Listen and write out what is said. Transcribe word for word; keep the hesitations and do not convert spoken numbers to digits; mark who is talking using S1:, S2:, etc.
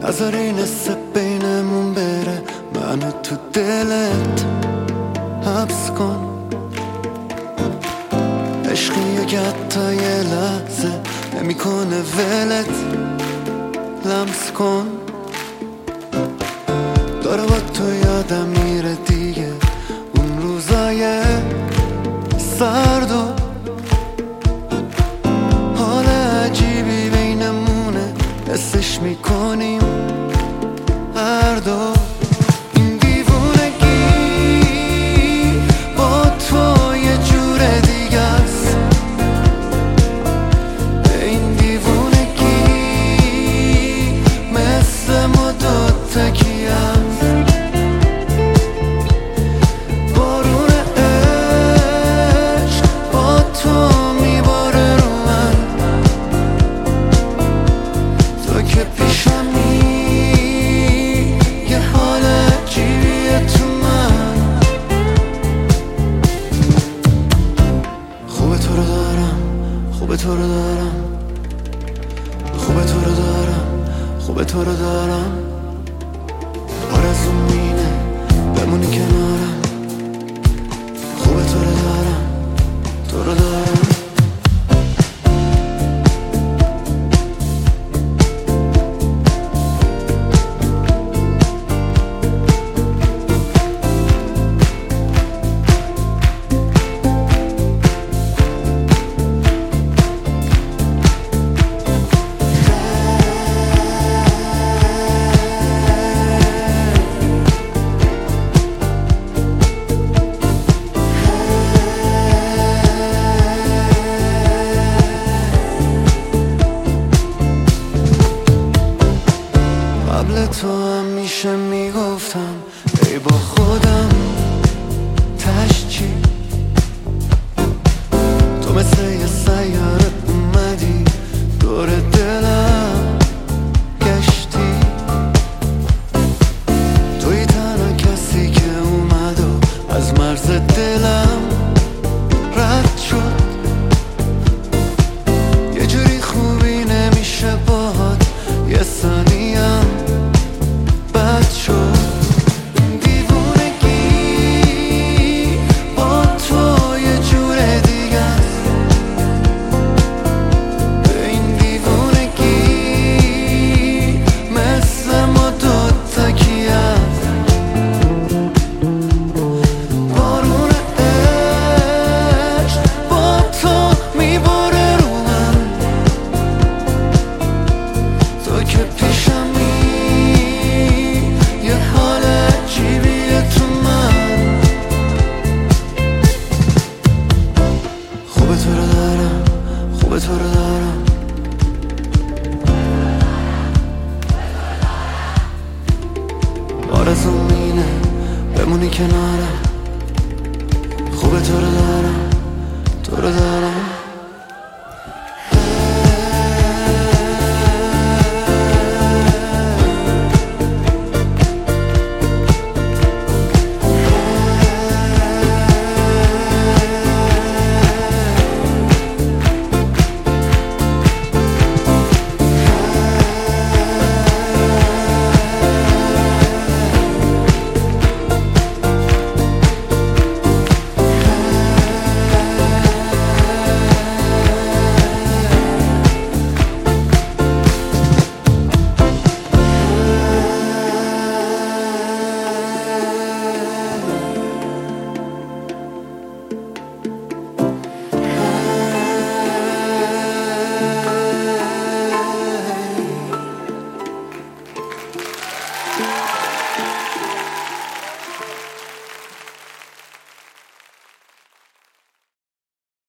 S1: نذاری نصف بینمون بره، منو تو دلت حبس کن. عشقی که حتی یه لحظه نمیکنه ولت، لمس کن. داره با تو یادم میره دیگه اون روزای سرد و حال عجیبی بینمونه، حسش میکنیم هر دو. این دیوونگی با تو یه جور دیگه است، این دیوونگی مثل ما دوتا کی است. بارون عشق با تو میباره رو من، تو که پیشمی یه حال عجیبیه تو من. خوبه تو رو دارم، خوبه تو رو دارم، خوبه تو رو دارم، خوبه تو رو دارم. آرزوم اینه بمونی کنارم، خوبه تو رو دارم، تو رو دارم. قبل تو همیشه میگفتم ای با خودم تش چی، تو مثل یه سیاره اومدی دور دلم گشتی. توی تنها کسی که اومد و از مرز دلم رد شد. یه جوری خوبی نمیشه باهات یه ثانیم بد شد. دیوونگی با تو یه جور دیگه است، این دیوونگی مثل ما دوتا کی است. بارون عشق با تو میباره رو من، تو که پیشمی یه حال عجیبیه تو من. خوبه تو رو دارم، خوبه تو رو دارم، آرزوم اینه بمونی کنارم، خوبه تو رو دارم، تو رو دارم.
S2: Yeah.